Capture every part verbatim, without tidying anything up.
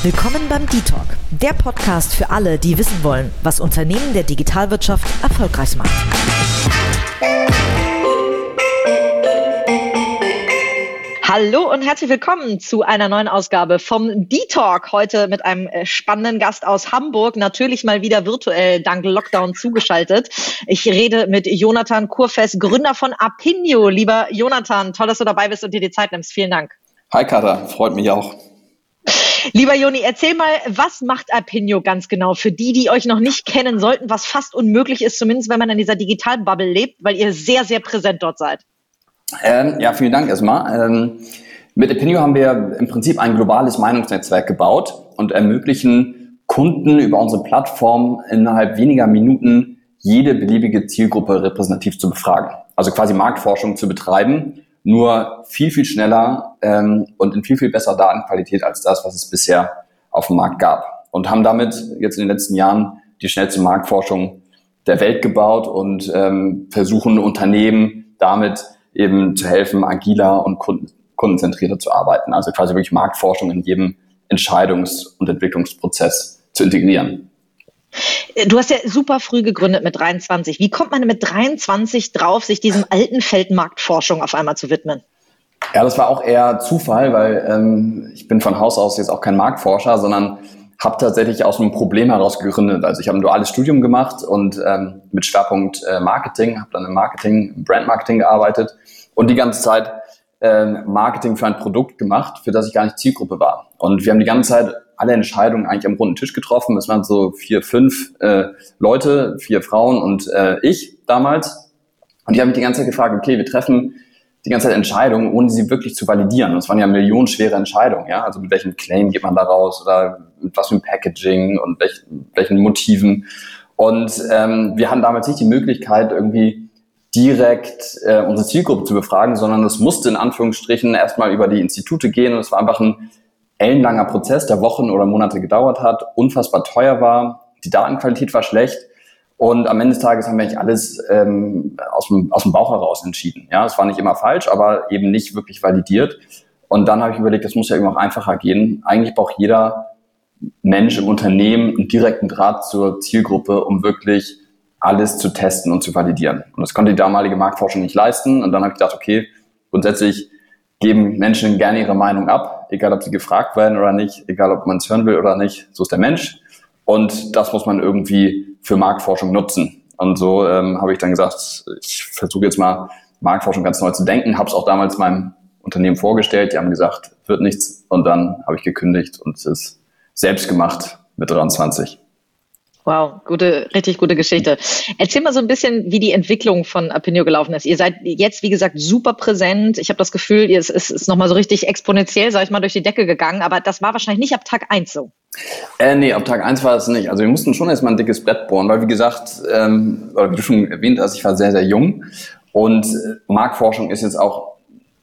Willkommen beim D-Talk, der Podcast für alle, die wissen wollen, was Unternehmen der Digitalwirtschaft erfolgreich macht. Hallo und herzlich willkommen zu einer neuen Ausgabe vom D-Talk. Heute mit einem spannenden Gast aus Hamburg, natürlich mal wieder virtuell dank Lockdown zugeschaltet. Ich rede mit Jonathan Kurfess, Gründer von Apinio. Lieber Jonathan, toll, dass du dabei bist und dir die Zeit nimmst. Vielen Dank. Hi Katha, freut mich auch. Lieber Joni, erzähl mal, was macht Apinio ganz genau? Für die, die euch noch nicht kennen sollten, was fast unmöglich ist, zumindest wenn man in dieser Digital-Bubble lebt, weil ihr sehr, sehr präsent dort seid. Ähm, ja, vielen Dank erstmal. Ähm, mit Apinio haben wir im Prinzip ein globales Meinungsnetzwerk gebaut und ermöglichen Kunden über unsere Plattform innerhalb weniger Minuten jede beliebige Zielgruppe repräsentativ zu befragen. Also quasi Marktforschung zu betreiben, nur viel, viel schneller ähm, und in viel, viel besserer Datenqualität als das, was es bisher auf dem Markt gab. Und haben damit jetzt in den letzten Jahren die schnellste Marktforschung der Welt gebaut und ähm, versuchen Unternehmen damit eben zu helfen, agiler und kunden, kundenzentrierter zu arbeiten. Also quasi wirklich Marktforschung in jedem Entscheidungs- und Entwicklungsprozess zu integrieren. Du hast ja super früh gegründet mit dreiundzwanzig. Wie kommt man mit dreiundzwanzig drauf, sich diesem alten Feld Marktforschung auf einmal zu widmen? Ja, das war auch eher Zufall, weil ähm, ich bin von Haus aus jetzt auch kein Marktforscher, sondern habe tatsächlich aus einem Problem heraus gegründet. Also ich habe ein duales Studium gemacht und ähm, mit Schwerpunkt äh, Marketing, habe dann im Marketing, im Brandmarketing gearbeitet und die ganze Zeit ähm, Marketing für ein Produkt gemacht, für das ich gar nicht Zielgruppe war. Und wir haben die ganze Zeit alle Entscheidungen eigentlich am runden Tisch getroffen. Es waren so vier, fünf äh, Leute, vier Frauen und äh, ich damals. Und die haben mich die ganze Zeit gefragt, okay, wir treffen die ganze Zeit Entscheidungen, ohne sie wirklich zu validieren. Und es waren ja millionenschwere Entscheidungen, ja. Also mit welchem Claim geht man da raus oder mit was für einem Packaging und welch, welchen Motiven. Und ähm, wir hatten damals nicht die Möglichkeit, irgendwie direkt äh, unsere Zielgruppe zu befragen, sondern es musste in Anführungsstrichen erstmal über die Institute gehen. Und es war einfach ein ellenlanger Prozess, der Wochen oder Monate gedauert hat, unfassbar teuer war, die Datenqualität war schlecht und am Ende des Tages haben wir eigentlich alles ähm, aus dem, aus dem Bauch heraus entschieden. Ja, es war nicht immer falsch, aber eben nicht wirklich validiert. Und dann habe ich überlegt, das muss ja irgendwie auch einfacher gehen. Eigentlich braucht jeder Mensch im Unternehmen einen direkten Draht zur Zielgruppe, um wirklich alles zu testen und zu validieren. Und das konnte die damalige Marktforschung nicht leisten. Und dann habe ich gedacht, okay, grundsätzlich geben Menschen gerne ihre Meinung ab, egal ob sie gefragt werden oder nicht, egal ob man es hören will oder nicht. So ist der Mensch. Und das muss man irgendwie für Marktforschung nutzen. Und so ähm, habe ich dann gesagt, ich versuche jetzt mal Marktforschung ganz neu zu denken. Habe es auch damals meinem Unternehmen vorgestellt. Die haben gesagt, wird nichts. Und dann habe ich gekündigt und es ist selbst gemacht mit dreiundzwanzig. Wow, gute, richtig gute Geschichte. Erzähl mal so ein bisschen, wie die Entwicklung von Apinio gelaufen ist. Ihr seid jetzt, wie gesagt, super präsent. Ich habe das Gefühl, es ist, ist nochmal so richtig exponentiell, sag ich mal, durch die Decke gegangen. Aber das war wahrscheinlich nicht ab Tag eins so. Äh, nee, ab Tag eins war es nicht. Also wir mussten schon erstmal ein dickes Brett bohren, weil wie gesagt, ähm, oder wie du schon erwähnt hast, ich war sehr, sehr jung. Und Marktforschung ist jetzt auch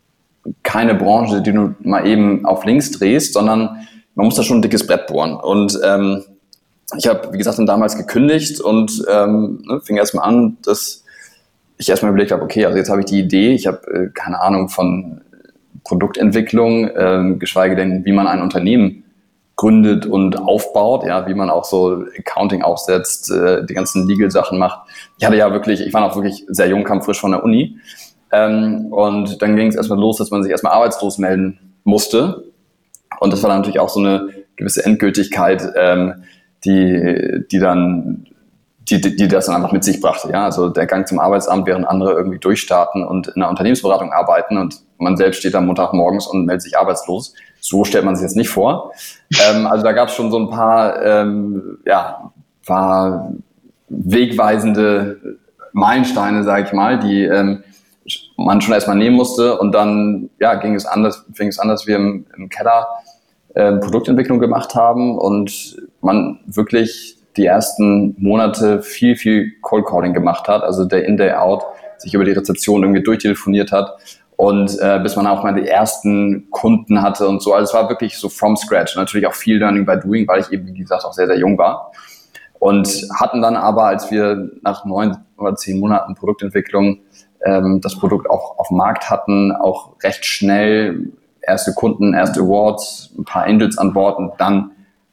keine Branche, die du mal eben auf links drehst, sondern man muss da schon ein dickes Brett bohren. Und ähm, ich habe, wie gesagt, dann damals gekündigt und ähm, ne, fing erstmal an, dass ich erstmal überlegt habe, okay, also jetzt habe ich die Idee, ich habe äh, keine Ahnung von Produktentwicklung, äh, geschweige denn, wie man ein Unternehmen gründet und aufbaut, ja, wie man auch so Accounting aufsetzt, äh, die ganzen Legal-Sachen macht. Ich hatte ja wirklich, ich war noch wirklich sehr jung, kam frisch von der Uni ähm, und dann ging es erstmal los, dass man sich erstmal arbeitslos melden musste und das war dann natürlich auch so eine gewisse Endgültigkeit, ähm, die, die dann, die, die das dann einfach mit sich brachte, ja. Also der Gang zum Arbeitsamt, während andere irgendwie durchstarten und in einer Unternehmensberatung arbeiten und man selbst steht am Montagmorgens und meldet sich arbeitslos. So stellt man sich jetzt nicht vor. Ähm, also da gab es schon so ein paar, ähm, ja, paar wegweisende Meilensteine, sage ich mal, die ähm, man schon erstmal nehmen musste und dann, ja, ging es anders, fing es an, dass wir im, im Keller äh, Produktentwicklung gemacht haben und man wirklich die ersten Monate viel, viel Cold Calling gemacht hat, also Day in, Day out, sich über die Rezeption irgendwie durchtelefoniert hat und äh, bis man auch mal die ersten Kunden hatte und so. Also es war wirklich so from scratch. Natürlich auch viel Learning by Doing, weil ich eben, wie gesagt, auch sehr, sehr jung war. Und hatten dann aber, als wir nach neun oder zehn Monaten Produktentwicklung ähm, das Produkt auch auf dem Markt hatten, auch recht schnell erste Kunden, erste Awards, ein paar Angels an Bord und dann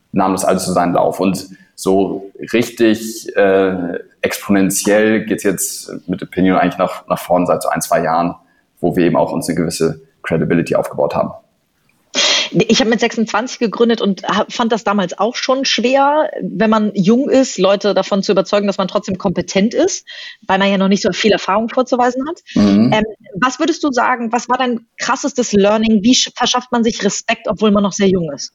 nahm das alles so seinen Lauf. Und so richtig äh, exponentiell geht's jetzt mit Opinion eigentlich nach, nach vorne seit so ein, zwei Jahren, wo wir eben auch uns eine gewisse Credibility aufgebaut haben. Ich habe mit sechsundzwanzig gegründet und fand das damals auch schon schwer, wenn man jung ist, Leute davon zu überzeugen, dass man trotzdem kompetent ist, weil man ja noch nicht so viel Erfahrung vorzuweisen hat. Mhm. Ähm, was würdest du sagen, was war dein krassestes Learning? Wie verschafft man sich Respekt, obwohl man noch sehr jung ist?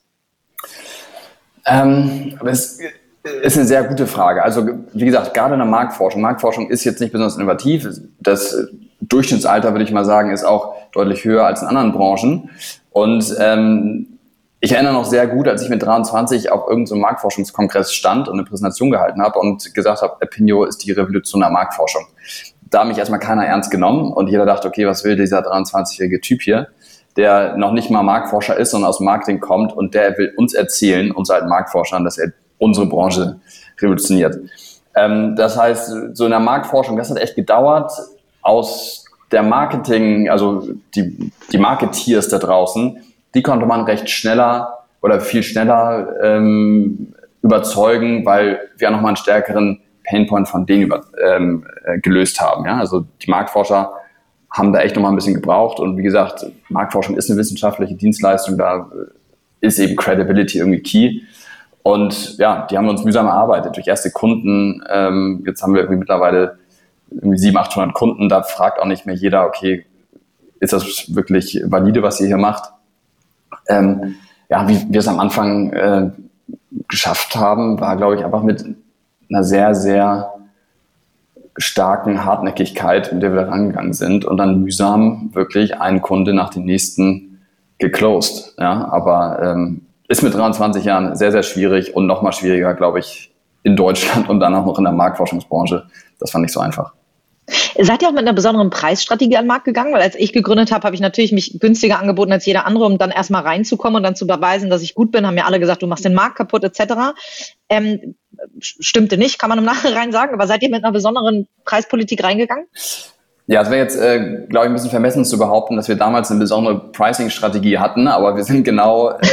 Ähm, das ist eine sehr gute Frage. Also wie gesagt, gerade in der Marktforschung. Marktforschung ist jetzt nicht besonders innovativ. Das Durchschnittsalter, würde ich mal sagen, ist auch deutlich höher als in anderen Branchen. Und ähm, ich erinnere noch sehr gut, als ich mit dreiundzwanzig auf irgendeinem so Marktforschungskongress stand und eine Präsentation gehalten habe und gesagt habe, Opinio ist die Revolution der Marktforschung. Da hat mich erstmal keiner ernst genommen und jeder dachte, okay, was will dieser dreiundzwanzigjährige Typ hier, der noch nicht mal Marktforscher ist, sondern aus dem Marketing kommt und der will uns erzählen, uns alten Marktforschern, dass er unsere Branche revolutioniert. Ähm, das heißt, so in der Marktforschung, das hat echt gedauert, aus der Marketing, also die, die Marketeers da draußen, die konnte man recht schneller oder viel schneller ähm, überzeugen, weil wir nochmal einen stärkeren Painpoint von denen über, ähm, äh, gelöst haben. Ja? Also die Marktforscher haben da echt nochmal ein bisschen gebraucht und wie gesagt, Marktforschung ist eine wissenschaftliche Dienstleistung, da ist eben Credibility irgendwie key. Und ja, die haben wir uns mühsam erarbeitet durch erste Kunden. Ähm, jetzt haben wir irgendwie mittlerweile irgendwie siebenhundert, achthundert Kunden, da fragt auch nicht mehr jeder, okay, ist das wirklich valide, was ihr hier macht? Ähm, ja, wie wir es am Anfang äh, geschafft haben, war, glaube ich, einfach mit einer sehr, sehr starken Hartnäckigkeit, mit der wir da rangegangen sind und dann mühsam wirklich einen Kunde nach dem nächsten geclosed. Ja, aber ähm, ist mit dreiundzwanzig Jahren sehr, sehr schwierig und noch mal schwieriger, glaube ich, in Deutschland und dann auch noch in der Marktforschungsbranche. Das war nicht so einfach. Seid ihr auch mit einer besonderen Preisstrategie an den Markt gegangen? Weil als ich gegründet habe, habe ich natürlich mich günstiger angeboten als jeder andere, um dann erstmal reinzukommen und dann zu beweisen, dass ich gut bin. Haben mir alle gesagt, du machst den Markt kaputt et cetera. Ähm, stimmte nicht, kann man im Nachhinein sagen. Aber seid ihr mit einer besonderen Preispolitik reingegangen? Ja, es wäre jetzt, äh, glaube ich, ein bisschen vermessen zu behaupten, dass wir damals eine besondere Pricing-Strategie hatten, aber wir sind genau, äh,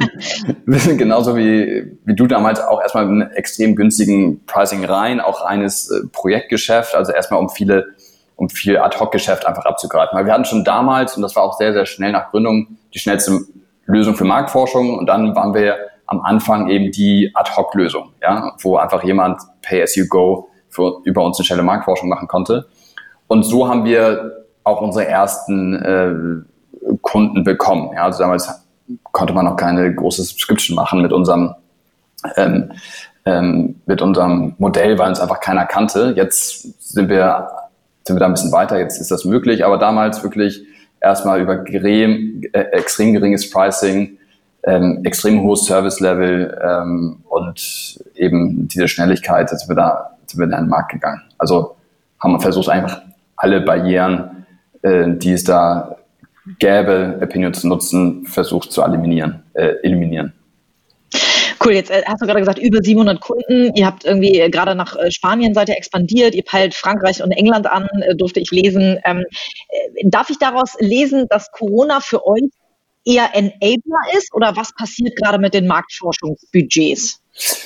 wir sind genauso wie, wie du damals auch erstmal mit einem extrem günstigen Pricing rein, auch reines äh, Projektgeschäft, also erstmal um viele, um viel Ad-Hoc-Geschäft einfach abzugreifen. Weil wir hatten schon damals, und das war auch sehr, sehr schnell nach Gründung, die schnellste Lösung für Marktforschung und dann waren wir am Anfang eben die Ad-Hoc-Lösung, ja, wo einfach jemand Pay-as-you-go für, über uns eine schnelle Marktforschung machen konnte. Und so haben wir auch unsere ersten äh, Kunden bekommen. Ja, also damals konnte man noch keine große Subscription machen mit unserem ähm, ähm, mit unserem Modell, weil uns einfach keiner kannte. Jetzt sind wir sind wir da ein bisschen weiter. Jetzt ist das möglich, aber damals wirklich erstmal über gering, äh, extrem geringes Pricing, ähm, extrem hohes Service-Level ähm, und eben diese Schnelligkeit, sind wir da sind wir in den Markt gegangen. Also haben wir versucht einfach alle Barrieren, äh, die es da gäbe, Opinio zu nutzen, versucht zu eliminieren. Äh, eliminieren. Cool, jetzt äh, hast du gerade gesagt, über siebenhundert Kunden. Ihr habt irgendwie äh, gerade nach äh, Spanien seid ihr expandiert. Ihr peilt Frankreich und England an, äh, durfte ich lesen. Ähm, äh, darf ich daraus lesen, dass Corona für euch eher Enabler ist oder was passiert gerade mit den Marktforschungsbudgets?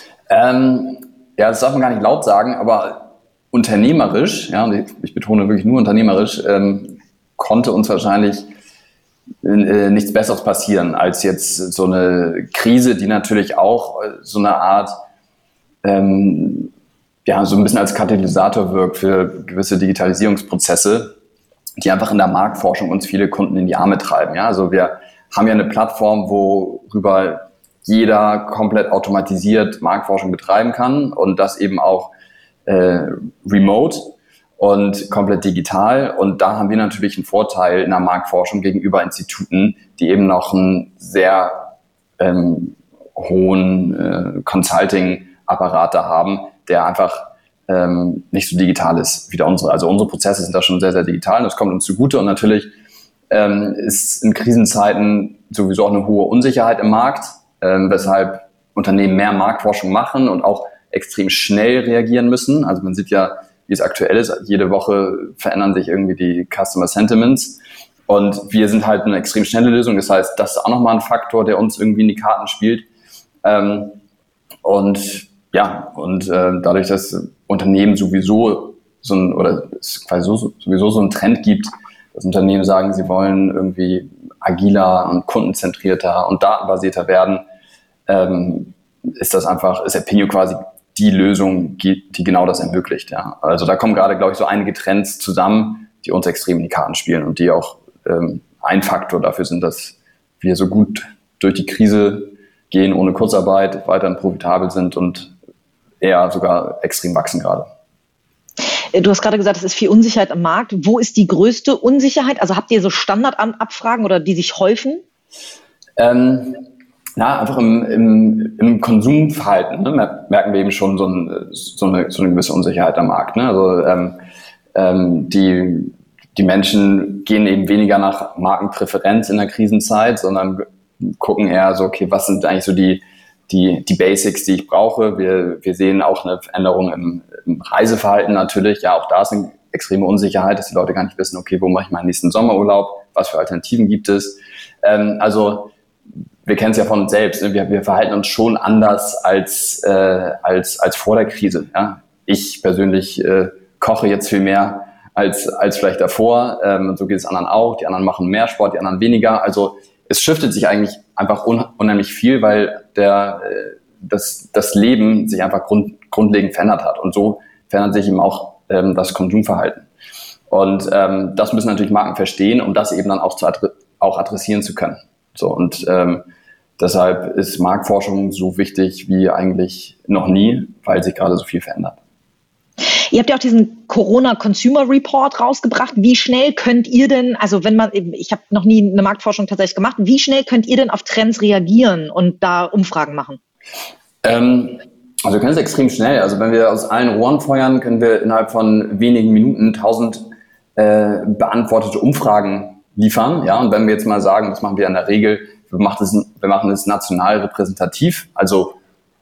Ähm, ja, das darf man gar nicht laut sagen, aber unternehmerisch, ja, und ich, ich betone wirklich nur unternehmerisch, ähm, konnte uns wahrscheinlich äh, nichts Besseres passieren als jetzt so eine Krise, die natürlich auch äh, so eine Art, ähm, ja, so ein bisschen als Katalysator wirkt für gewisse Digitalisierungsprozesse, die einfach in der Marktforschung uns viele Kunden in die Arme treiben. Ja, also wir haben ja eine Plattform, worüber jeder komplett automatisiert Marktforschung betreiben kann und das eben auch Äh, remote und komplett digital. Und da haben wir natürlich einen Vorteil in der Marktforschung gegenüber Instituten, die eben noch einen sehr ähm, hohen äh, Consulting-Apparat da haben, der einfach ähm, nicht so digital ist wie der unsere. Also unsere Prozesse sind da schon sehr, sehr digital und das kommt uns zugute. Und natürlich ähm, ist in Krisenzeiten sowieso auch eine hohe Unsicherheit im Markt, ähm, weshalb Unternehmen mehr Marktforschung machen und auch extrem schnell reagieren müssen. Also man sieht ja, wie es aktuell ist. Jede Woche verändern sich irgendwie die Customer Sentiments. Und wir sind halt eine extrem schnelle Lösung. Das heißt, das ist auch nochmal ein Faktor, der uns irgendwie in die Karten spielt. Ähm, und ja, und äh, dadurch, dass Unternehmen sowieso so ein, oder es quasi so, sowieso so einen Trend gibt, dass Unternehmen sagen, sie wollen irgendwie agiler und kundenzentrierter und datenbasierter werden, ähm, ist das einfach, ist Apinio quasi die Lösung, die genau das ermöglicht. Ja. Also da kommen gerade, glaube ich, so einige Trends zusammen, die uns extrem in die Karten spielen und die auch ähm, ein Faktor dafür sind, dass wir so gut durch die Krise gehen, ohne Kurzarbeit, weiterhin profitabel sind und eher sogar extrem wachsen gerade. Du hast gerade gesagt, es ist viel Unsicherheit am Markt. Wo ist die größte Unsicherheit? Also habt ihr so Standardabfragen oder die sich häufen? Ähm, na, einfach im, im, im Konsumverhalten, ne, merken wir eben schon so, ein, so, eine, so eine gewisse Unsicherheit am Markt. Ne? Also ähm, ähm, die, die Menschen gehen eben weniger nach Markenpräferenz in der Krisenzeit, sondern gucken eher so, okay, was sind eigentlich so die Die, die Basics, die ich brauche. Wir, wir sehen auch eine Veränderung im, im Reiseverhalten natürlich. Ja, auch da ist eine extreme Unsicherheit, dass die Leute gar nicht wissen, okay, wo mache ich meinen nächsten Sommerurlaub? Was für Alternativen gibt es? Ähm, also, wir kennen es ja von uns selbst. Ne? Wir, wir verhalten uns schon anders als, äh, als, als vor der Krise. Ja? Ich persönlich äh, koche jetzt viel mehr als, als vielleicht davor. Ähm, und so geht es anderen auch. Die anderen machen mehr Sport, die anderen weniger. Also, es shiftet sich eigentlich einfach un- unheimlich viel, weil der, äh, das, das Leben sich einfach grund- grundlegend verändert hat. Und so verändert sich eben auch ähm, das Konsumverhalten. Und ähm, das müssen natürlich Marken verstehen, um das eben dann auch, zu adre- auch adressieren zu können. So, und ähm, deshalb ist Marktforschung so wichtig wie eigentlich noch nie, weil sich gerade so viel verändert. Ihr habt ja auch diesen Corona Consumer Report rausgebracht. Wie schnell könnt ihr denn, also wenn man, ich habe noch nie eine Marktforschung tatsächlich gemacht, wie schnell könnt ihr denn auf Trends reagieren und da Umfragen machen? Ähm, also wir können es extrem schnell. Also wenn wir aus allen Rohren feuern, können wir innerhalb von wenigen Minuten tausend äh, beantwortete Umfragen liefern. Ja, und wenn wir jetzt mal sagen, das machen wir in der Regel, wir machen es, wir machen es national repräsentativ, also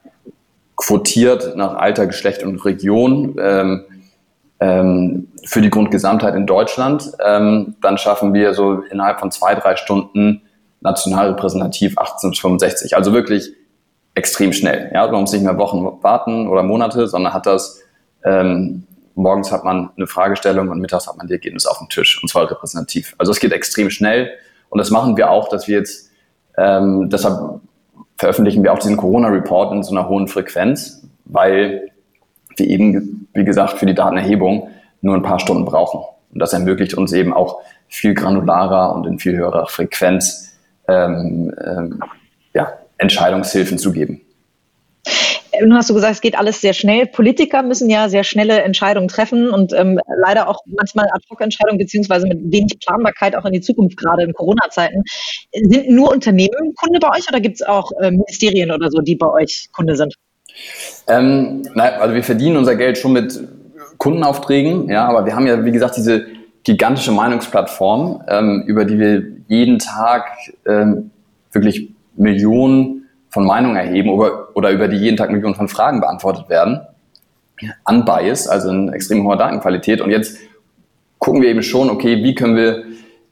quotiert nach Alter, Geschlecht und Region ähm, ähm, für die Grundgesamtheit in Deutschland, ähm, dann schaffen wir so innerhalb von zwei, drei Stunden national repräsentativ achtzehn bis fünfundsechzig. Also wirklich extrem schnell. Ja? Man muss nicht mehr Wochen warten oder Monate, sondern hat das, ähm, morgens hat man eine Fragestellung und mittags hat man die Ergebnisse auf dem Tisch und zwar repräsentativ. Also es geht extrem schnell und das machen wir auch, dass wir jetzt, ähm, deshalb veröffentlichen wir auch diesen Corona-Report in so einer hohen Frequenz, weil wir eben, wie gesagt, für die Datenerhebung nur ein paar Stunden brauchen. Und das ermöglicht uns eben auch viel granularer und in viel höherer Frequenz ähm, ähm, ja, Entscheidungshilfen zu geben. Nun hast du gesagt, es geht alles sehr schnell. Politiker müssen ja sehr schnelle Entscheidungen treffen und ähm, leider auch manchmal Ad-hoc-Entscheidungen beziehungsweise mit wenig Planbarkeit auch in die Zukunft, gerade in Corona-Zeiten. Sind nur Unternehmen Kunde bei euch oder gibt es auch äh, Ministerien oder so, die bei euch Kunde sind? Ähm, na, also wir verdienen unser Geld schon mit Kundenaufträgen, ja, aber wir haben ja, wie gesagt, diese gigantische Meinungsplattform, ähm, über die wir jeden Tag ähm, wirklich Millionen von Meinungen erheben oder, oder über die jeden Tag Millionen von Fragen beantwortet werden. Unbiased, also in extrem hoher Datenqualität. Und jetzt gucken wir eben schon, okay, wie können wir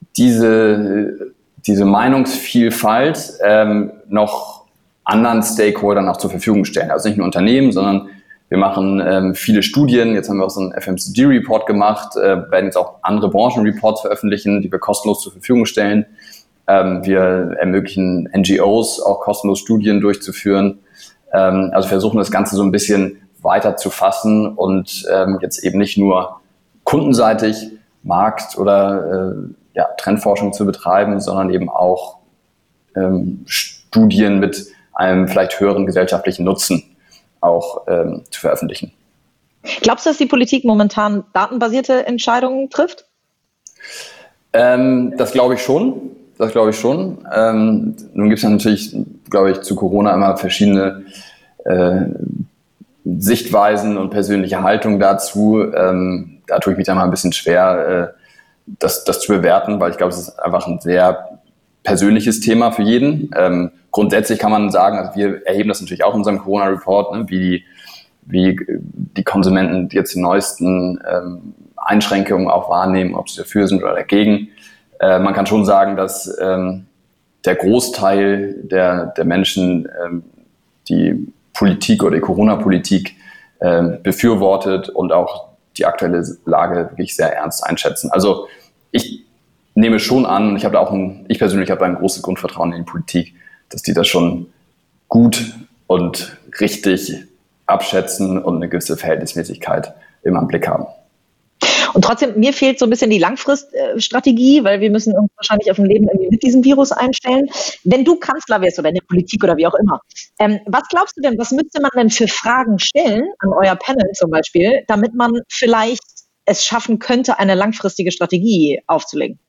diese, diese Meinungsvielfalt ähm, noch anderen Stakeholdern auch zur Verfügung stellen. Also nicht nur Unternehmen, sondern wir machen ähm, viele Studien. Jetzt haben wir auch so einen F M C G-Report gemacht, äh, werden jetzt auch andere Branchenreports veröffentlichen, die wir kostenlos zur Verfügung stellen. Ähm, wir ermöglichen N G Os auch kostenlos Studien durchzuführen. Ähm, also versuchen das Ganze so ein bisschen weiter zu fassen und ähm, jetzt eben nicht nur kundenseitig Markt- oder äh, ja, Trendforschung zu betreiben, sondern eben auch ähm, Studien mit einem vielleicht höheren gesellschaftlichen Nutzen auch ähm, zu veröffentlichen. Glaubst du, dass die Politik momentan datenbasierte Entscheidungen trifft? Ähm, das glaube ich schon. Das glaube ich schon. Ähm, nun gibt es ja natürlich, glaube ich, zu Corona immer verschiedene äh, Sichtweisen und persönliche Haltungen dazu. Ähm, da tue ich mich dann mal ein bisschen schwer, äh, das, das zu bewerten, weil ich glaube, es ist einfach ein sehr persönliches Thema für jeden. Ähm, grundsätzlich kann man sagen, also wir erheben das natürlich auch in unserem Corona-Report, ne, wie, die, wie die Konsumenten jetzt die neuesten ähm, Einschränkungen auch wahrnehmen, ob sie dafür sind oder dagegen. Äh, man kann schon sagen, dass ähm, der Großteil der, der Menschen ähm, die Politik oder die Corona-Politik äh, befürwortet und auch die aktuelle Lage wirklich sehr ernst einschätzen. Also ich nehme schon an, ich habe da auch ein, ich persönlich habe ein großes Grundvertrauen in die Politik, dass die das schon gut und richtig abschätzen und eine gewisse Verhältnismäßigkeit immer im Blick haben. Und trotzdem, mir fehlt so ein bisschen die Langfriststrategie, weil wir müssen uns wahrscheinlich auf ein Leben irgendwie mit diesem Virus einstellen. Wenn du Kanzler wärst oder in der Politik oder wie auch immer, ähm, was glaubst du denn, was müsste man denn für Fragen stellen an euer Panel zum Beispiel, damit man vielleicht es schaffen könnte, eine langfristige Strategie aufzulegen?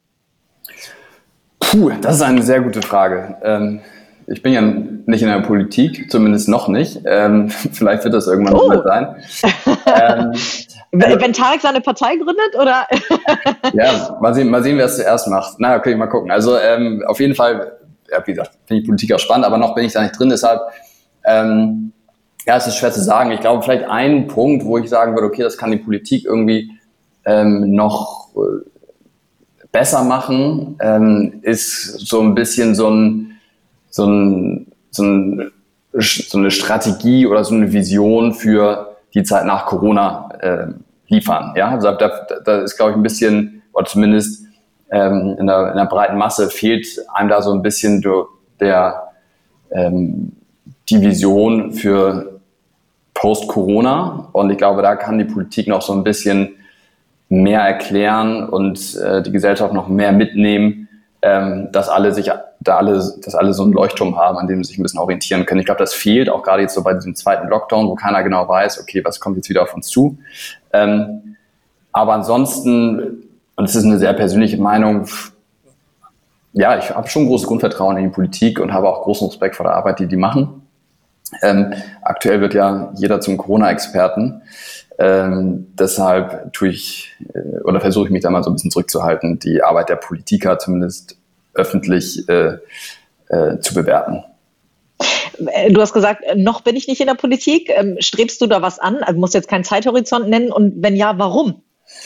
Puh, das ist eine sehr gute Frage. Ähm, ich bin ja nicht in der Politik, zumindest noch nicht. Ähm, vielleicht wird das irgendwann oh. noch mal sein. Ähm, Wenn, wenn Tarek seine Partei gründet, oder? Ja, mal sehen, mal sehen, wer es zuerst macht. Na, okay, mal gucken. Also ähm, auf jeden Fall, ja, wie gesagt, finde ich Politik auch spannend, aber noch bin ich da nicht drin. Deshalb, ähm, ja, es ist schwer zu sagen. Ich glaube, vielleicht ein Punkt, wo ich sagen würde, okay, das kann die Politik irgendwie ähm, noch äh, besser machen, ähm, ist so ein bisschen so ein, so ein, so ein, so eine Strategie oder so eine Vision für die Zeit nach Corona äh, liefern. Ja, also da, da ist, glaube ich, ein bisschen, oder zumindest ähm, in, der, in der breiten Masse fehlt einem da so ein bisschen der, ähm, die Vision für Post-Corona. Und ich glaube, da kann die Politik noch so ein bisschen mehr erklären und äh, die Gesellschaft noch mehr mitnehmen, ähm, dass alle sich da alle, dass alle so einen Leuchtturm haben, an dem sie sich ein bisschen orientieren können. Ich glaube, das fehlt auch gerade jetzt so bei diesem zweiten Lockdown, wo keiner genau weiß, okay, was kommt jetzt wieder auf uns zu. Ähm, aber ansonsten, und das ist eine sehr persönliche Meinung, ja, ich habe schon großes Grundvertrauen in die Politik und habe auch großen Respekt vor der Arbeit, die die machen. Ähm, aktuell wird ja jeder zum Corona-Experten. Ähm, deshalb tue ich äh, oder versuche ich mich da mal so ein bisschen zurückzuhalten, die Arbeit der Politiker zumindest öffentlich äh, äh, zu bewerten. Du hast gesagt, noch bin ich nicht in der Politik. Ähm, strebst du da was an? Also, du musst jetzt keinen Zeithorizont nennen und wenn ja, warum?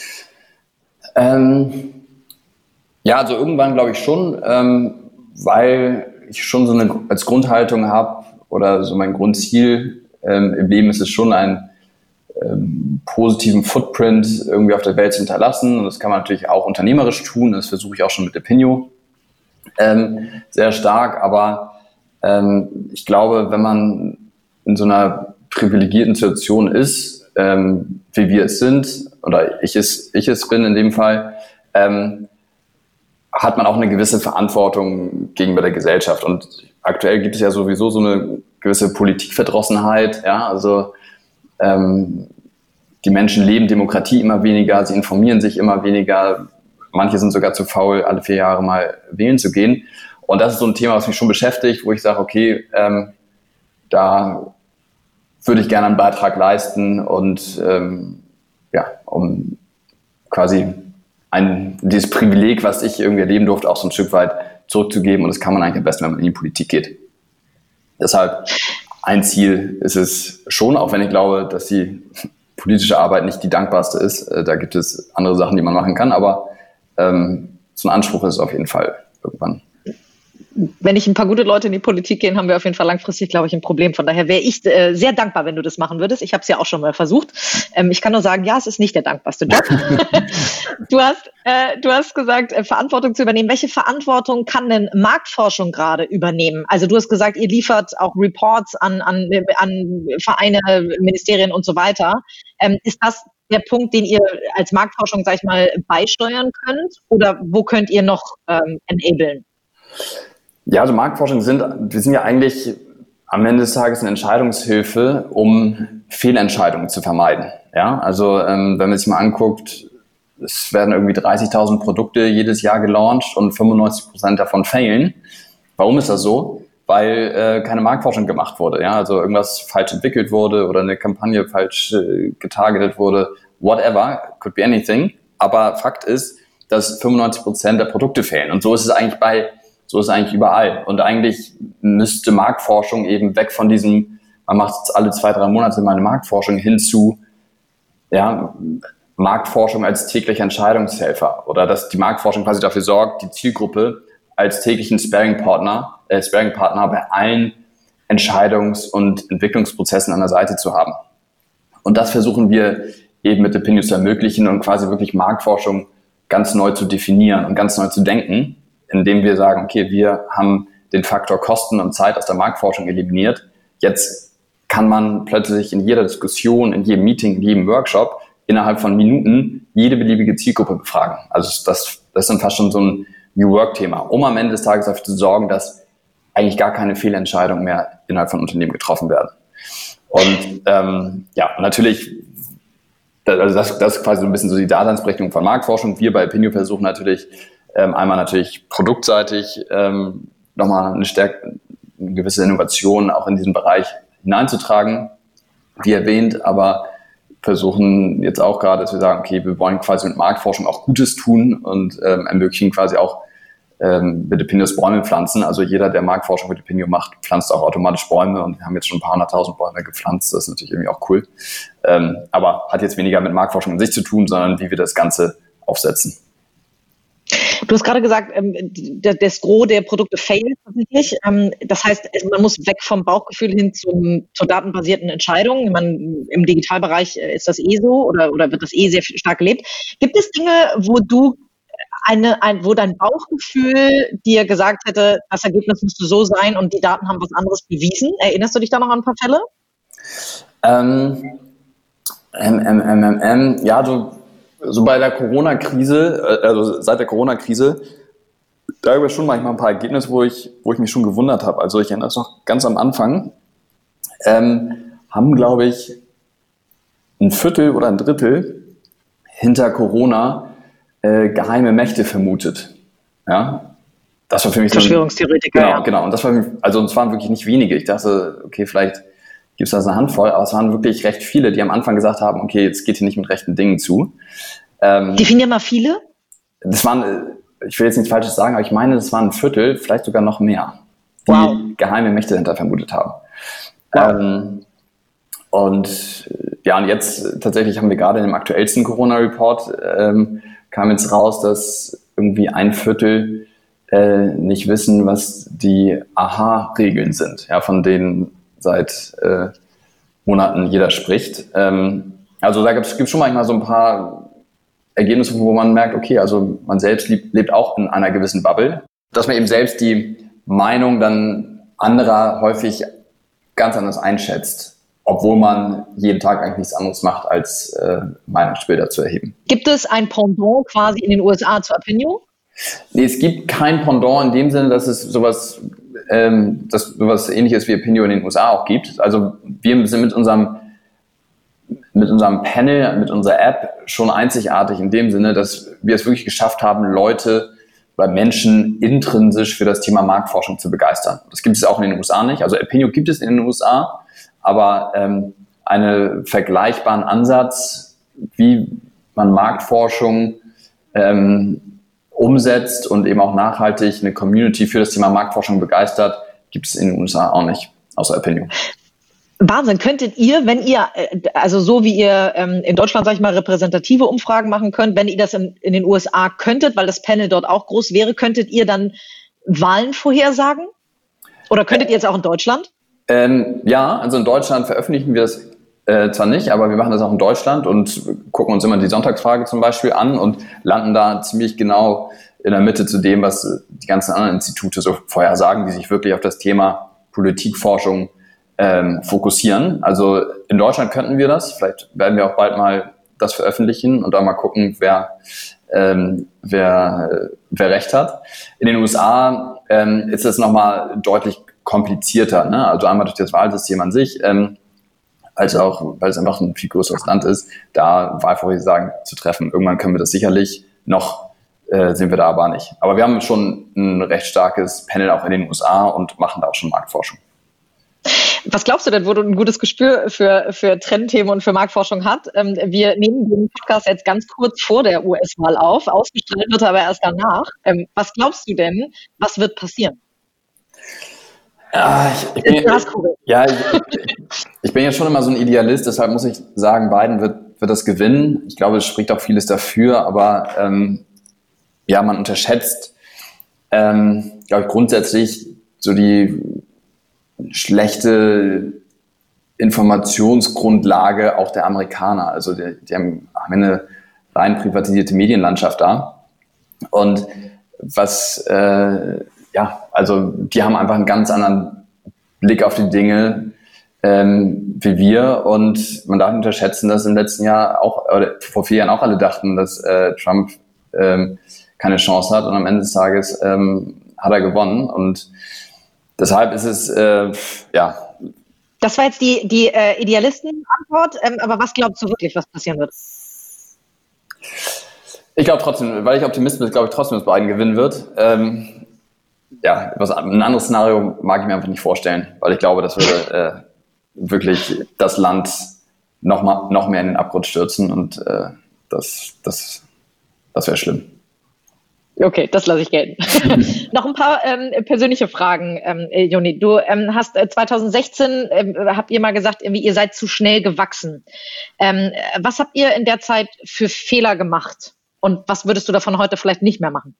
Ähm, ja, also irgendwann glaube ich schon, ähm, weil ich schon so eine als Grundhaltung habe oder so mein Grundziel ähm, im Leben ist es schon ein Ähm, positiven Footprint irgendwie auf der Welt zu hinterlassen. Und das kann man natürlich auch unternehmerisch tun. Das versuche ich auch schon mit Epinio ähm, sehr stark. Aber ähm, ich glaube, wenn man in so einer privilegierten Situation ist, ähm, wie wir es sind, oder ich es, ich es bin in dem Fall, ähm, hat man auch eine gewisse Verantwortung gegenüber der Gesellschaft. Und aktuell gibt es ja sowieso so eine gewisse Politikverdrossenheit, ja, also Ähm, die Menschen leben Demokratie immer weniger, sie informieren sich immer weniger, manche sind sogar zu faul, alle vier Jahre mal wählen zu gehen. Und das ist so ein Thema, was mich schon beschäftigt, wo ich sage, okay, ähm, da würde ich gerne einen Beitrag leisten und ähm, ja, um quasi ein, dieses Privileg, was ich irgendwie erleben durfte, auch so ein Stück weit zurückzugeben. Und das kann man eigentlich am besten, wenn man in die Politik geht. Deshalb ein Ziel ist es schon, auch wenn ich glaube, dass die politische Arbeit nicht die dankbarste ist. Da gibt es andere Sachen, die man machen kann, aber ähm, so ein Anspruch ist es auf jeden Fall irgendwann. Wenn nicht ein paar gute Leute in die Politik gehen, haben wir auf jeden Fall langfristig, glaube ich, ein Problem. Von daher wäre ich äh, sehr dankbar, wenn du das machen würdest. Ich habe es ja auch schon mal versucht. Ähm, ich kann nur sagen, ja, es ist nicht der dankbarste Job. du hast, äh, du hast gesagt, äh, Verantwortung zu übernehmen. Welche Verantwortung kann denn Marktforschung gerade übernehmen? Also du hast gesagt, ihr liefert auch Reports an, an, an Vereine, Ministerien und so weiter. Ähm, ist das der Punkt, den ihr als Marktforschung, sag ich mal, beisteuern könnt? Oder wo könnt ihr noch ähm, enablen? Ja, also Marktforschung sind, wir sind ja eigentlich am Ende des Tages eine Entscheidungshilfe, um Fehlentscheidungen zu vermeiden. Ja, also ähm, wenn man sich mal anguckt, es werden irgendwie dreißigtausend Produkte jedes Jahr gelauncht und fünfundneunzig Prozent davon failen. Warum ist das so? Weil äh, keine Marktforschung gemacht wurde. Ja, also irgendwas falsch entwickelt wurde oder eine Kampagne falsch äh, getargetet wurde. Whatever, could be anything. Aber Fakt ist, dass fünfundneunzig Prozent der Produkte fehlen. Und so ist es eigentlich bei So ist es eigentlich überall. Und eigentlich müsste Marktforschung eben weg von diesem, man macht jetzt alle zwei, drei Monate mal eine Marktforschung hin zu, ja, Marktforschung als täglicher Entscheidungshelfer. Oder dass die Marktforschung quasi dafür sorgt, die Zielgruppe als täglichen Sparring-Partner, äh, Sparring-Partner bei allen Entscheidungs- und Entwicklungsprozessen an der Seite zu haben. Und das versuchen wir eben mit Opinio zu ermöglichen und quasi wirklich Marktforschung ganz neu zu definieren und ganz neu zu denken, indem wir sagen, okay, wir haben den Faktor Kosten und Zeit aus der Marktforschung eliminiert. Jetzt kann man plötzlich in jeder Diskussion, in jedem Meeting, in jedem Workshop innerhalb von Minuten jede beliebige Zielgruppe befragen. Also das, das ist dann fast schon so ein New Work-Thema, um am Ende des Tages dafür zu sorgen, dass eigentlich gar keine Fehlentscheidungen mehr innerhalb von Unternehmen getroffen werden. Und ähm, ja, natürlich, also das, das ist quasi so ein bisschen so die Daseinsberechtigung von Marktforschung. Wir bei Opinio versuchen natürlich ähm, einmal natürlich produktseitig ähm, nochmal eine, stärk- eine gewisse Innovation auch in diesen Bereich hineinzutragen, wie erwähnt, aber versuchen jetzt auch gerade, dass wir sagen, okay, wir wollen quasi mit Marktforschung auch Gutes tun und ähm, ermöglichen quasi auch ähm, mit Opinio Bäume pflanzen. Also jeder, der Marktforschung mit Opinio macht, pflanzt auch automatisch Bäume und wir haben jetzt schon ein paar hunderttausend Bäume gepflanzt. Das ist natürlich irgendwie auch cool. Ähm, aber hat jetzt weniger mit Marktforschung an sich zu tun, sondern wie wir das Ganze aufsetzen. Du hast gerade gesagt, ähm, das Gros der Produkte failt tatsächlich. Ähm, das heißt, man muss weg vom Bauchgefühl hin zum, zur datenbasierten Entscheidung. Man, im Digitalbereich ist das eh so oder, oder wird das eh sehr stark gelebt. Gibt es Dinge, wo du eine, ein, wo dein Bauchgefühl dir gesagt hätte, das Ergebnis müsste so sein und die Daten haben was anderes bewiesen? Erinnerst du dich da noch an ein paar Fälle? Ähm, ähm, ähm, ähm, ähm, ja, du so bei der Corona-Krise, also seit der Corona-Krise, da gab es schon manchmal ein paar Ergebnisse, wo ich, wo ich mich schon gewundert habe. Also ich erinnere es noch ganz am Anfang, ähm, haben, glaube ich, ein Viertel oder ein Drittel hinter Corona äh, geheime Mächte vermutet. Ja, das war für mich so ein, Verschwörungstheoretiker. Genau, ja. genau. Und das war für mich, also es waren wirklich nicht wenige. Ich dachte, okay, vielleicht gibt es da eine Handvoll, aber es waren wirklich recht viele, die am Anfang gesagt haben, okay, jetzt geht hier nicht mit rechten Dingen zu. Ähm, Definier mal viele? Das waren, ich will jetzt nichts Falsches sagen, aber ich meine, das waren ein Viertel, vielleicht sogar noch mehr, die wow. geheime Mächte dahinter vermutet haben. Wow. Ähm, und ja, und jetzt tatsächlich haben wir gerade in dem aktuellsten Corona-Report ähm, kam jetzt raus, dass irgendwie ein Viertel äh, nicht wissen, was die A H A-Regeln sind, ja, von denen seit äh, Monaten jeder spricht. Ähm, also da gibt es schon manchmal so ein paar Ergebnisse, wo man merkt, okay, also man selbst lebt, lebt auch in einer gewissen Bubble, dass man eben selbst die Meinung dann anderer häufig ganz anders einschätzt, obwohl man jeden Tag eigentlich nichts anderes macht, als äh, Meinungsbilder zu erheben. Gibt es ein Pendant quasi in den U S A zu Opinio? Nee, es gibt kein Pendant in dem Sinne, dass es sowas, ähm, dass sowas Ähnliches wie Opinio in den U S A auch gibt. Also wir sind mit unserem mit unserem Panel, mit unserer App schon einzigartig in dem Sinne, dass wir es wirklich geschafft haben, Leute oder Menschen intrinsisch für das Thema Marktforschung zu begeistern. Das gibt es auch in den U S A nicht. Also Opinio gibt es in den U S A, aber ähm, einen vergleichbaren Ansatz, wie man Marktforschung ähm, umsetzt und eben auch nachhaltig eine Community für das Thema Marktforschung begeistert, gibt es in den U S A auch nicht, außer Opinio. Wahnsinn. Könntet ihr, wenn ihr, also so wie ihr ähm, in Deutschland, sag ich mal, repräsentative Umfragen machen könnt, wenn ihr das in, in den U S A könntet, weil das Panel dort auch groß wäre, könntet ihr dann Wahlen vorhersagen? Oder könntet ihr jetzt auch in Deutschland? Ähm, ja, also in Deutschland veröffentlichen wir das äh, zwar nicht, aber wir machen das auch in Deutschland und gucken uns immer die Sonntagsfrage zum Beispiel an und landen da ziemlich genau in der Mitte zu dem, was die ganzen anderen Institute so vorhersagen, die sich wirklich auf das Thema Politikforschung ähm, fokussieren. Also in Deutschland könnten wir das, vielleicht werden wir auch bald mal das veröffentlichen und dann mal gucken, wer, ähm, wer, wer recht hat. In den U S A ähm, ist es nochmal deutlich komplizierter, ne? Also einmal durch das Wahlsystem an sich, ähm, als auch, weil es einfach ein viel größeres Land ist, da Wahlvorhersagen zu treffen. Irgendwann können wir das sicherlich, noch äh, sind wir da aber nicht. Aber wir haben schon ein recht starkes Panel auch in den U S A und machen da auch schon Marktforschung. Was glaubst du denn, wo du ein gutes Gespür für, für Trendthemen und für Marktforschung hast? Ähm, wir nehmen den Podcast jetzt ganz kurz vor der U S-Wahl auf. Ausgestrahlt wird er aber erst danach. Ähm, was glaubst du denn, was wird passieren? Ja, ich, ich, bin, ja ich, ich bin ja schon immer so ein Idealist, deshalb muss ich sagen, Biden wird, wird das gewinnen. Ich glaube, es spricht auch vieles dafür, aber ähm, ja, man unterschätzt, ähm, glaube ich, grundsätzlich so die schlechte Informationsgrundlage auch der Amerikaner. Also die, die haben eine rein privatisierte Medienlandschaft da. Und was, äh, ja, also die haben einfach einen ganz anderen Blick auf die Dinge ähm, wie wir. Und man darf nicht unterschätzen, dass im letzten Jahr auch, oder vor vier Jahren auch alle dachten, dass äh, Trump ähm, keine Chance hat. Und am Ende des Tages ähm, hat er gewonnen. Und deshalb ist es, äh, ja. Das war jetzt die, die äh, Idealisten-Antwort. Ähm, aber was glaubst du wirklich, was passieren wird? Ich glaube trotzdem, weil ich Optimist bin, glaube ich trotzdem, dass Biden gewinnen wird. Ähm, ja, was, ein anderes Szenario mag ich mir einfach nicht vorstellen, weil ich glaube, das würde äh, wirklich das Land noch, mal, noch mehr in den Abgrund stürzen und äh, das, das, das wäre schlimm. Okay, das lasse ich gelten. Noch ein paar ähm, persönliche Fragen, ähm, Joni. Du ähm, hast äh, zwanzig sechzehn, ähm, habt ihr mal gesagt, irgendwie, ihr seid zu schnell gewachsen. Ähm, was habt ihr in der Zeit für Fehler gemacht? Und was würdest du davon heute vielleicht nicht mehr machen?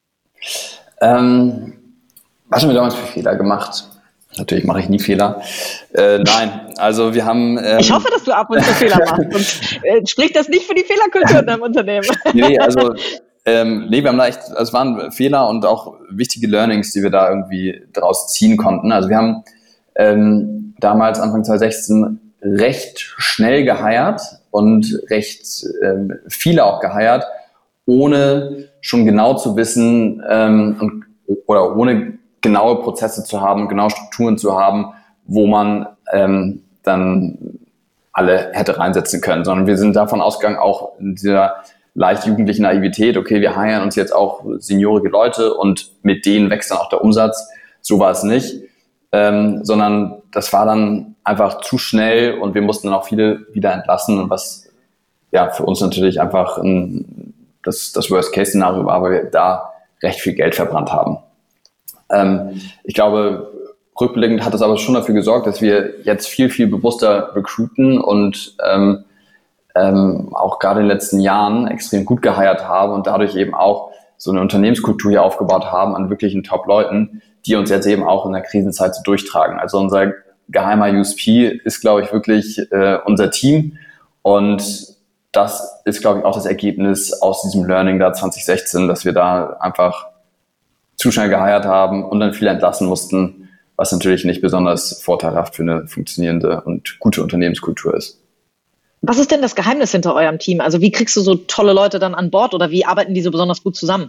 Ähm, was haben wir damals für Fehler gemacht? Natürlich mache ich nie Fehler. Äh, nein, also wir haben... Ähm, ich hoffe, dass du ab und zu Fehler machst. Sonst äh, spricht das nicht für die Fehlerkultur in deinem Unternehmen. Nee, also... Ähm, nee, wir haben da echt, es waren Fehler und auch wichtige Learnings, die wir da irgendwie daraus ziehen konnten. Also wir haben ähm, damals Anfang zwanzig sechzehn recht schnell geheiert und recht ähm, viele auch geheiert, ohne schon genau zu wissen ähm, und, oder ohne genaue Prozesse zu haben, genaue Strukturen zu haben, wo man ähm, dann alle hätte reinsetzen können, sondern wir sind davon ausgegangen, auch in dieser leicht jugendliche Naivität, okay, wir heiern uns jetzt auch seniorige Leute und mit denen wächst dann auch der Umsatz. So war es nicht, ähm, sondern das war dann einfach zu schnell und wir mussten dann auch viele wieder entlassen, und was ja für uns natürlich einfach ein, das, das Worst-Case-Szenario war, weil wir da recht viel Geld verbrannt haben. Ähm, ich glaube, rückblickend hat das aber schon dafür gesorgt, dass wir jetzt viel, viel bewusster recruiten und ähm, Ähm, auch gerade in den letzten Jahren extrem gut geheiert haben und dadurch eben auch so eine Unternehmenskultur hier aufgebaut haben an wirklichen Top-Leuten, die uns jetzt eben auch in der Krisenzeit so durchtragen. Also unser geheimer U S P ist, glaube ich, wirklich äh, unser Team, und das ist, glaube ich, auch das Ergebnis aus diesem Learning da zwanzig sechzehn, dass wir da einfach zu schnell geheiert haben und dann viele entlassen mussten, was natürlich nicht besonders vorteilhaft für eine funktionierende und gute Unternehmenskultur ist. Was ist denn das Geheimnis hinter eurem Team? Also wie kriegst du so tolle Leute dann an Bord oder wie arbeiten die so besonders gut zusammen?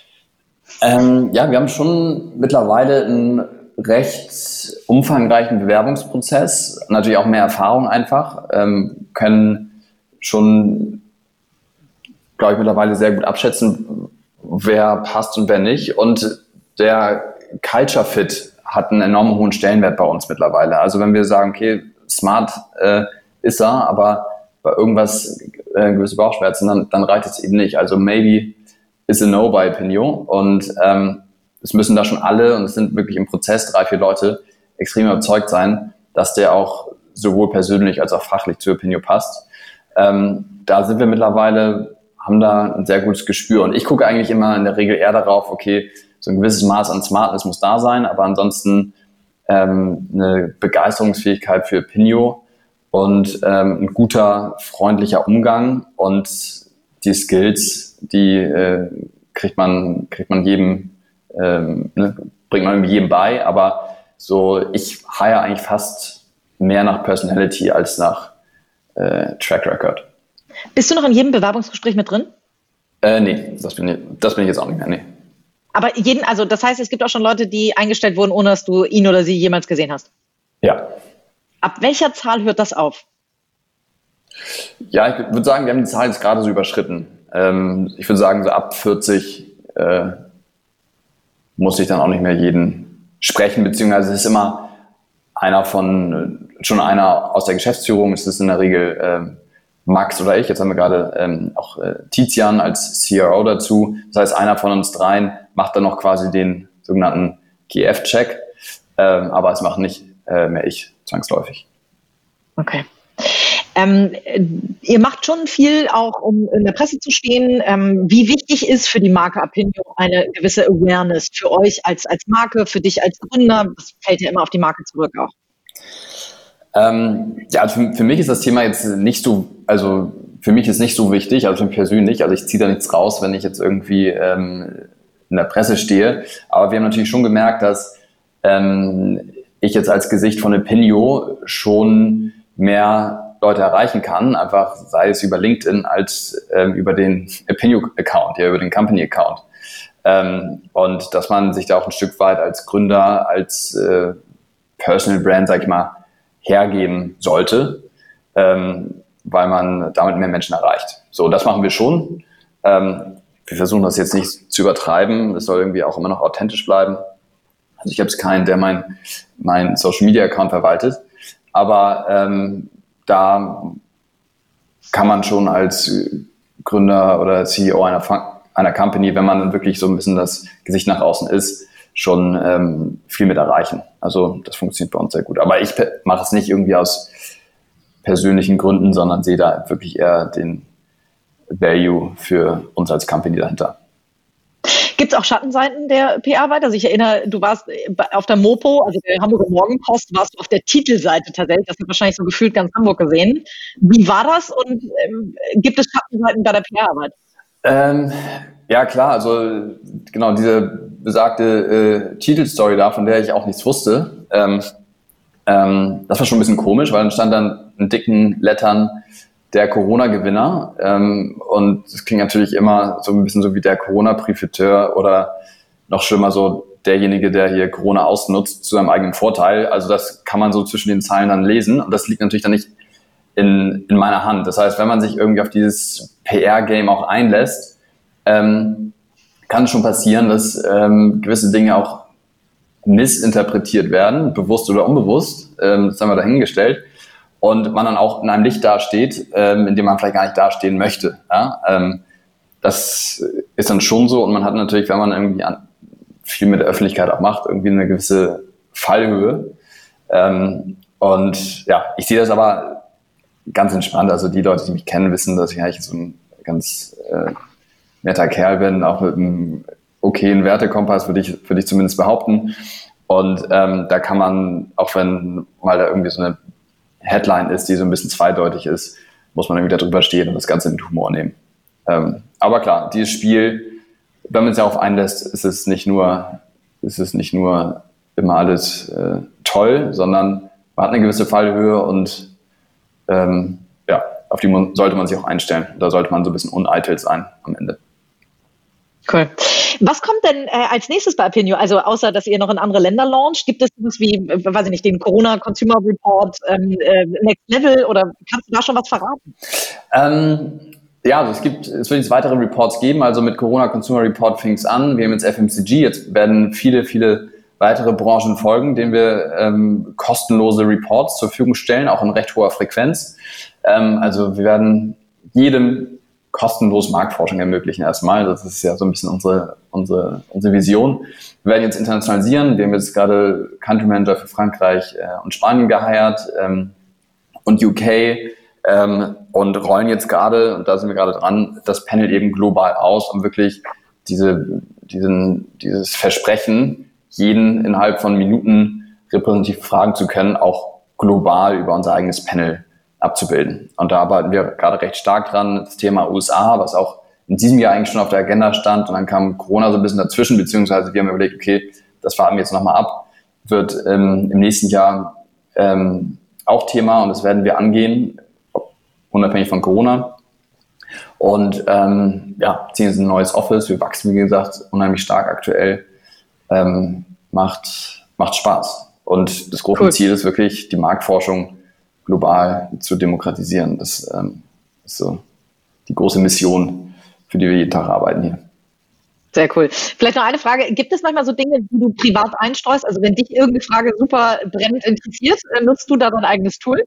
Ähm, ja, wir haben schon mittlerweile einen recht umfangreichen Bewerbungsprozess, natürlich auch mehr Erfahrung einfach, ähm, können schon, glaube ich, mittlerweile sehr gut abschätzen, wer passt und wer nicht. Und der Culture Fit hat einen enorm hohen Stellenwert bei uns mittlerweile. Also wenn wir sagen, okay, smart äh, ist er, aber bei irgendwas äh, gewisse Bauchschmerzen, dann, dann reicht es eben nicht. Also maybe is a no bei Pinio, und ähm, es müssen da schon alle, und es sind wirklich im Prozess drei, vier Leute, extrem überzeugt sein, dass der auch sowohl persönlich als auch fachlich zu Pinio passt. Ähm, da sind wir mittlerweile, haben da ein sehr gutes Gespür, und ich gucke eigentlich immer in der Regel eher darauf, okay, so ein gewisses Maß an Smartness muss da sein, aber ansonsten ähm, eine Begeisterungsfähigkeit für Pinio und ähm, ein guter, freundlicher Umgang, und die Skills, die äh, kriegt man kriegt man jedem, ähm, ne, bringt man irgendwie jedem bei, aber so, ich hire eigentlich fast mehr nach Personality als nach äh, Track Record. Bist du noch in jedem Bewerbungsgespräch mit drin? Äh, nee, das bin, ich, das bin ich jetzt auch nicht mehr, nee. Aber jeden, also das heißt, es gibt auch schon Leute, die eingestellt wurden, ohne dass du ihn oder sie jemals gesehen hast? Ja. Ab welcher Zahl hört das auf? Ja, ich würde sagen, wir haben die Zahl jetzt gerade so überschritten. Ähm, ich würde sagen, so ab vierzig äh, muss ich dann auch nicht mehr jeden sprechen, beziehungsweise es ist immer einer von, schon einer aus der Geschäftsführung, es ist in der Regel äh, Max oder ich, jetzt haben wir gerade ähm, auch äh, Tizian als C R O dazu. Das heißt, einer von uns dreien macht dann noch quasi den sogenannten G F-Check, ähm, aber es macht nicht äh, mehr ich zwangsläufig. Okay. Ähm, ihr macht schon viel auch, um in der Presse zu stehen. Ähm, wie wichtig ist für die Marke Apinio eine gewisse Awareness für euch als, als Marke, für dich als Gründer? Das fällt ja immer auf die Marke zurück auch. Ähm, ja, also für, für mich ist das Thema jetzt nicht so, also für mich ist nicht so wichtig, also für mich persönlich, also ich ziehe da nichts raus, wenn ich jetzt irgendwie ähm, in der Presse stehe, aber wir haben natürlich schon gemerkt, dass ähm, ich jetzt als Gesicht von Apinio schon mehr Leute erreichen kann, einfach sei es über LinkedIn als ähm, über den Apinio-Account, ja, über den Company-Account. Ähm, und dass man sich da auch ein Stück weit als Gründer, als äh, Personal Brand, sag ich mal, hergeben sollte, ähm, weil man damit mehr Menschen erreicht. So, das machen wir schon. Ähm, wir versuchen das jetzt nicht zu übertreiben. Es soll irgendwie auch immer noch authentisch bleiben. Also ich habe jetzt keinen, der mein, mein Social-Media-Account verwaltet. Aber ähm, da kann man schon als Gründer oder C E O einer, einer Company, wenn man dann wirklich so ein bisschen das Gesicht nach außen ist, schon ähm, viel mit erreichen. Also das funktioniert bei uns sehr gut. Aber ich mache es nicht irgendwie aus persönlichen Gründen, sondern sehe da wirklich eher den Value für uns als Company dahinter. Gibt es auch Schattenseiten der P R-Arbeit? Also ich erinnere, du warst auf der Mopo, also der Hamburger Morgenpost, warst du auf der Titelseite tatsächlich. Das hat wahrscheinlich so gefühlt ganz Hamburg gesehen. Wie war das und ähm, gibt es Schattenseiten bei der P R-Arbeit? Ähm, ja, klar. Also genau, diese besagte äh, Titelstory da, von der ich auch nichts wusste, ähm, ähm, das war schon ein bisschen komisch, weil dann stand dann in dicken Lettern der Corona-Gewinner. Ähm, und es klingt natürlich immer so ein bisschen so wie der Corona-Profiteur oder noch schlimmer so derjenige, der hier Corona ausnutzt zu seinem eigenen Vorteil. Also das kann man so zwischen den Zeilen dann lesen. Und das liegt natürlich dann nicht in, in meiner Hand. Das heißt, wenn man sich irgendwie auf dieses P R-Game auch einlässt, ähm, kann es schon passieren, dass ähm, gewisse Dinge auch missinterpretiert werden, bewusst oder unbewusst. Ähm, das haben wir dahingestellt. Und man dann auch in einem Licht dasteht, ähm, in dem man vielleicht gar nicht dastehen möchte. Ja? Ähm, das ist dann schon so. Und man hat natürlich, wenn man irgendwie an, viel mit der Öffentlichkeit auch macht, irgendwie eine gewisse Fallhöhe. Ähm, und ja, ich sehe das aber ganz entspannt. Also die Leute, die mich kennen, wissen, dass ich eigentlich so ein ganz äh, netter Kerl bin, auch mit einem okayen Wertekompass, würde ich, würde ich zumindest behaupten. Und ähm, da kann man, auch wenn mal da irgendwie so eine Headline ist, die so ein bisschen zweideutig ist, muss man irgendwie darüber stehen und das Ganze mit Humor nehmen. Ähm, aber klar, dieses Spiel, wenn man es ja auf einlässt, ist es nicht nur, ist es nicht nur immer alles äh, toll, sondern man hat eine gewisse Fallhöhe und ähm, ja, auf die man, sollte man sich auch einstellen. Da sollte man so ein bisschen uneitel sein am Ende. Cool. Was kommt denn äh, als nächstes bei Apinio? Also außer, dass ihr noch in andere Länder launcht, gibt es sowas wie, äh, weiß ich nicht, den Corona Consumer Report ähm, äh, Next Level oder kannst du da schon was verraten? Ähm, ja, also es gibt, es wird jetzt weitere Reports geben. Also mit Corona Consumer Report fing es an. Wir haben jetzt F M C G. Jetzt werden viele, viele weitere Branchen folgen, denen wir ähm, kostenlose Reports zur Verfügung stellen, auch in recht hoher Frequenz. Ähm, also wir werden jedem kostenlos Marktforschung ermöglichen erstmal. Das ist ja so ein bisschen unsere, unsere, unsere Vision. Wir werden jetzt internationalisieren. Wir haben jetzt gerade Country Manager für Frankreich äh, und Spanien geheiert ähm, und U K ähm, und rollen jetzt gerade, und da sind wir gerade dran, das Panel eben global aus, um wirklich diese, diesen, dieses Versprechen, jeden innerhalb von Minuten repräsentativ fragen zu können, auch global über unser eigenes Panel abzubilden. Und da arbeiten wir gerade recht stark dran. Das Thema U S A, was auch in diesem Jahr eigentlich schon auf der Agenda stand. Und dann kam Corona so ein bisschen dazwischen, beziehungsweise wir haben überlegt, okay, das warten wir jetzt nochmal ab. Wird ähm, im nächsten Jahr ähm, auch Thema und das werden wir angehen, unabhängig von Corona. Und ähm, ja, ziehen jetzt ein neues Office. Wir wachsen, wie gesagt, unheimlich stark aktuell. Ähm, macht, macht Spaß. Und das große cool. Ziel ist wirklich, die Marktforschung global zu demokratisieren. Das ähm, ist so die große Mission, für die wir jeden Tag arbeiten hier. Sehr cool. Vielleicht noch eine Frage. Gibt es manchmal so Dinge, die du privat einstreust? Also wenn dich irgendeine Frage super brennend interessiert, nutzt du da dein eigenes Tool?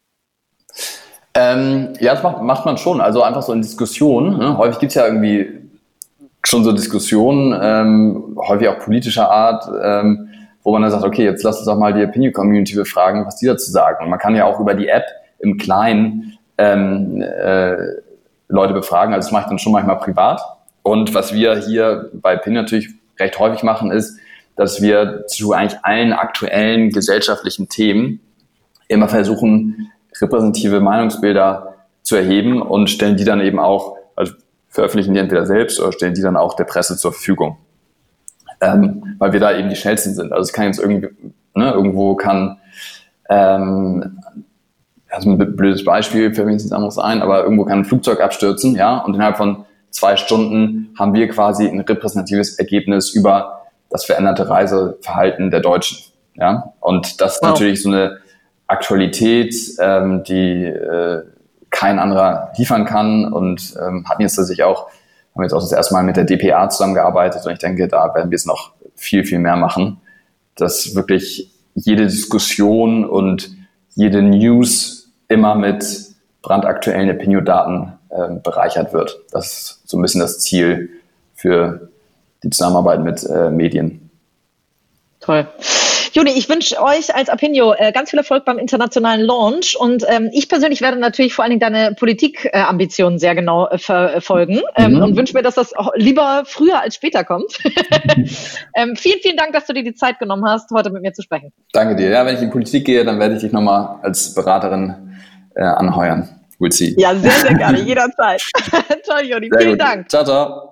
Ähm, ja, das macht, macht man schon. Also einfach so in Diskussionen. Ne? Häufig gibt es ja irgendwie schon so Diskussionen, ähm, häufig auch politischer Art, ähm, wo man dann sagt, okay, jetzt lass uns doch mal die Apinio-Community befragen, was die dazu sagen. Und man kann ja auch über die App im Kleinen ähm, äh, Leute befragen. Also das mache ich dann schon manchmal privat. Und was wir hier bei Apinio natürlich recht häufig machen, ist, dass wir zu eigentlich allen aktuellen gesellschaftlichen Themen immer versuchen, repräsentative Meinungsbilder zu erheben und stellen die dann eben auch, also veröffentlichen die entweder selbst oder stellen die dann auch der Presse zur Verfügung. Ähm, weil wir da eben die schnellsten sind. Also es kann jetzt irgendwie, ne, irgendwo kann, ähm, also ein blödes Beispiel, fällt mir jetzt nichts anderes ein, aber irgendwo kann ein Flugzeug abstürzen, ja, und innerhalb von zwei Stunden haben wir quasi ein repräsentatives Ergebnis über das veränderte Reiseverhalten der Deutschen, ja. Und das ist wow. natürlich so eine Aktualität, ähm, die äh, kein anderer liefern kann, und ähm, hatten jetzt tatsächlich auch, haben jetzt auch das erste Mal mit der D P A zusammengearbeitet, und ich denke, da werden wir es noch viel, viel mehr machen, dass wirklich jede Diskussion und jede News immer mit brandaktuellen Opinion-Daten äh, bereichert wird. Das ist so ein bisschen das Ziel für die Zusammenarbeit mit äh, Medien. Toll. Juni, ich wünsche euch als Apinio äh, ganz viel Erfolg beim internationalen Launch, und ähm, ich persönlich werde natürlich vor allen Dingen deine Politikambitionen äh, sehr genau äh, verfolgen ähm, mhm. und wünsche mir, dass das auch lieber früher als später kommt. ähm, vielen, vielen Dank, dass du dir die Zeit genommen hast, heute mit mir zu sprechen. Danke dir. Ja, wenn ich in die Politik gehe, dann werde ich dich nochmal als Beraterin äh, anheuern. We'll see. Ja, sehr, sehr gerne, jederzeit. Toll, Juni. Vielen gut. Dank. Ciao, ciao.